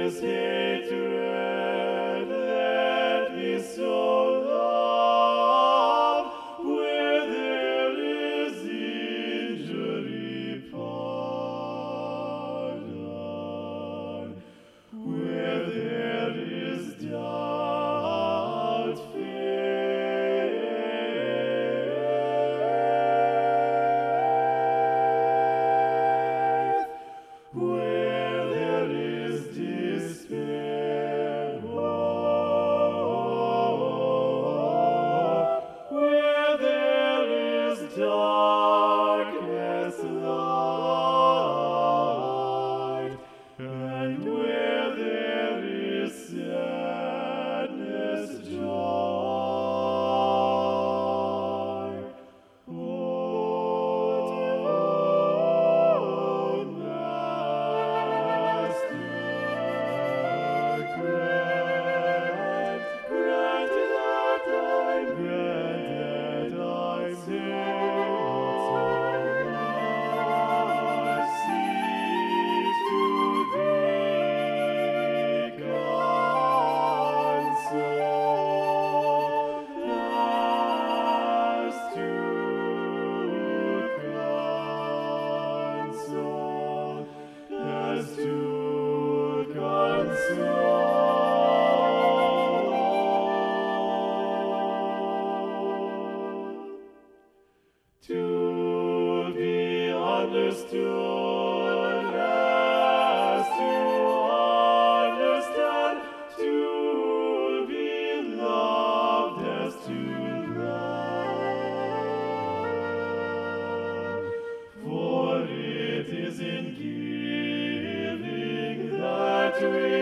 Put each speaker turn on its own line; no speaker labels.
is hatred, let me so love. Where there is injury, pardon. Where there is doubt, faith. Where there is despair, hope. Where there is darkness, light. And where there is sadness, joy. Oh, Master, grant that I may cease to thee console, as to console, as to console. To be understood as to understand, to be loved as to love. For it is in giving that we